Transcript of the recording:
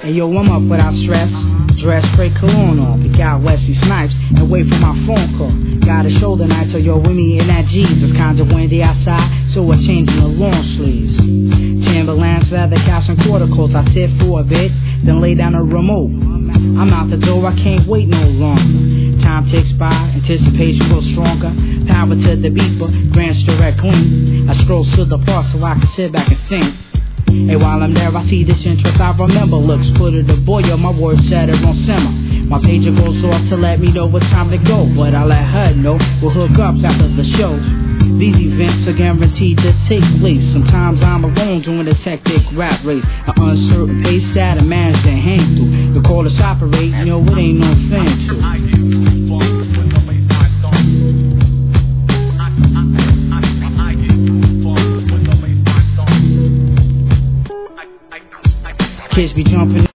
Hey yo, I'm up without stress. Dress, spray cologne on, pick out Wesley Snipes, and wait for my phone call. Got a shoulder night, so yo, we meet in that G's. It's kinda windy outside, so we're changing the long sleeves. Timberlands, leather caps, and quarter coats. I sit for a bit, then lay down a remote. I'm out the door, I can't wait no longer. Time ticks by, anticipation grows stronger. Power to the beeper, grants direct clean. I scroll to the bar so I can sit back and think. And while I'm there, I see this interest I remember. Looks put it a boil, my words set it on simmer. My pager goes off to let me know it's time to go, but I let her know we'll hook up after the show. These events are guaranteed to take place. Sometimes I'm alone doing this hectic rap race. An uncertain pace that a man's to hang through. The callers operate, you know it ain't no fan to. Kids be jumping